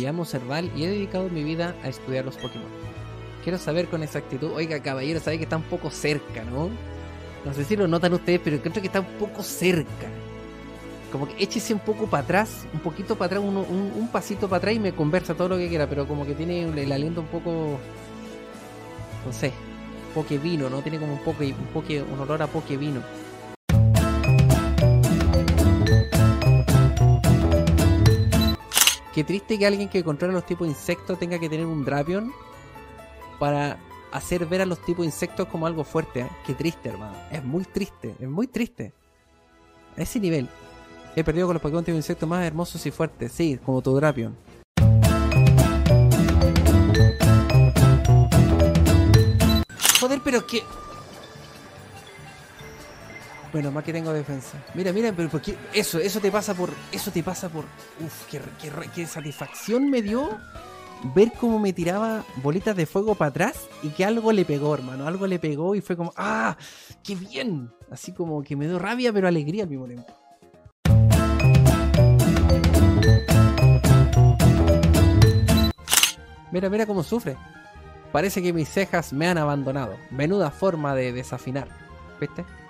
llamo Serval y he dedicado mi vida a estudiar los Pokémon. Quiero saber con exactitud, oiga caballero, sabe que está un poco cerca, ¿no? No sé si lo notan ustedes, pero creo que está un poco cerca. Como que échese un poco para atrás, un poquito para atrás, un pasito para atrás y me conversa todo lo que quiera, pero como que tiene el aliento un poco, no sé, pokevino, ¿no? Tiene como un olor a pokevino. Qué triste que alguien que controla los tipos de insectos tenga que tener un Drapion para hacer ver a los tipos de insectos como algo fuerte, ¿eh? Qué triste, hermano. Es muy triste, es muy triste. A ese nivel. He perdido con los Pokémon tipo de insectos más hermosos y fuertes. Sí, como tu Drapion. Joder, pero que... Bueno, más que tengo defensa. Mira, pero ¿por qué? Eso te pasa por... Uf, qué satisfacción me dio ver cómo me tiraba bolitas de fuego para atrás y que algo le pegó, hermano. Algo le pegó y fue como... ¡Ah! ¡Qué bien! Así como que me dio rabia, pero alegría al mismo tiempo. Mira cómo sufre. Parece que mis cejas me han abandonado. Menuda forma de desafinar. ¿Viste?